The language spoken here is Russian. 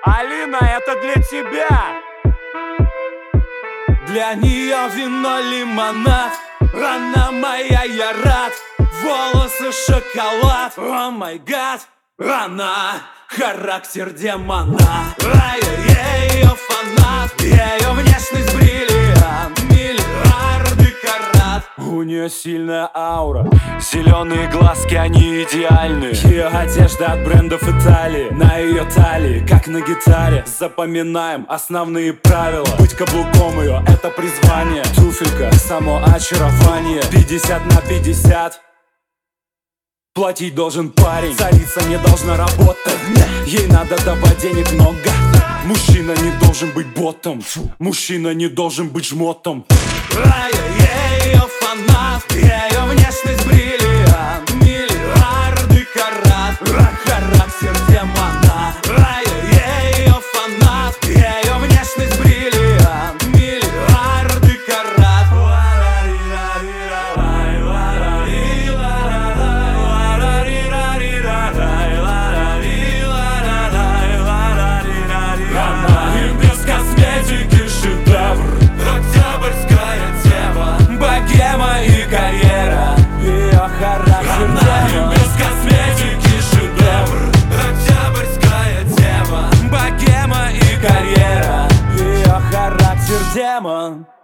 Алина, это для тебя. Для нее вино, лимонад. Она моя, я рад. Волосы шоколад. О май гад. Она характер демона. А я ее фанат. Ее внешность бриллиант. Миллиарды карат. У нее сильная аура, зеленые глазки, они идеальны. Ее одежда от брендов Италии. На ее талии, как на гитаре. Запоминаем основные правила. Быть каблуком ее, это призвание. Туфелька, само очарование. 50/50. Платить должен парень, царица не должна работать. Ей надо давать денег много. Мужчина не должен быть ботом. Мужчина не должен быть жмотом. А я ее фанат. Ее внешность бриллиант. Миллиарды карат. Характер демона. А я ее фанат. Ее внешность бриллиант. Миллиарды карат. Она и без косметики шедевр. Октябрьская дева. Богема и карьера. Ее характер демон. И без косметики шедевр. Октябрьская дева. Богема и карьера. Ее характер демон.